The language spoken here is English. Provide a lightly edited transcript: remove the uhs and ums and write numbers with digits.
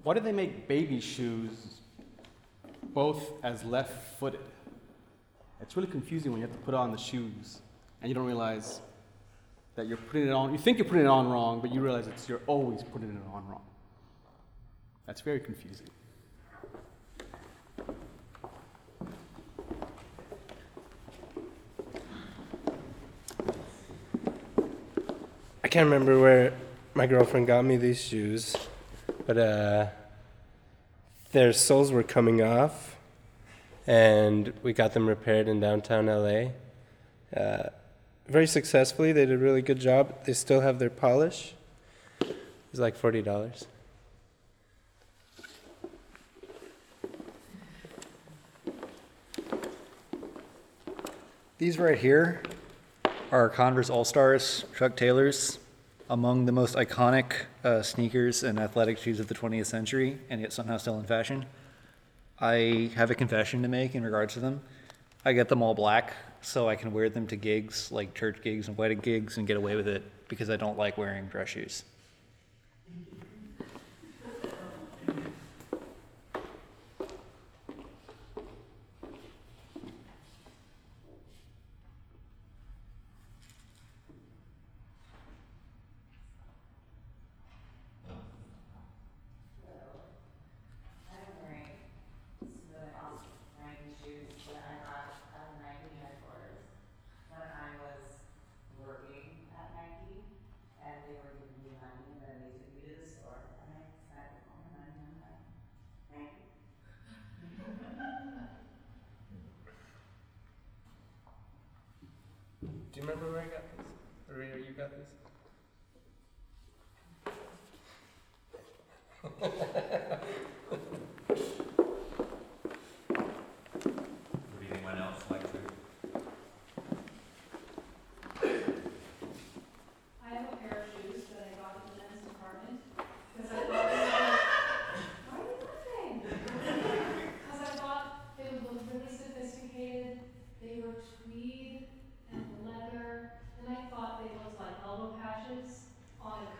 Why do they make baby shoes both as left-footed? It's really confusing when you have to put on the shoes and you don't realize that you're putting it on. You think you're putting it on wrong, but you realize you're always putting it on wrong. That's very confusing. I can't remember where my girlfriend got me these shoes, but their soles were coming off, and we got them repaired in downtown LA. Very successfully. They did a really good job. They still have their polish. It was like $40. These right here are Converse All-Stars Chuck Taylors, among the most iconic sneakers and athletic shoes of the 20th century, and yet somehow still in fashion. I have a confession to make in regards to them. I get them all black so I can wear them to gigs, like church gigs and wedding gigs, and get away with it because I don't like wearing dress shoes. Do you remember where I got this? Or where you got this? Would anyone else like to? I have a pair of shoes that I got in the men's department because I thought they would, why are you laughing? Because I thought they would look really sophisticated. They were tweed and leather, and I thought they looked like elbow patches on a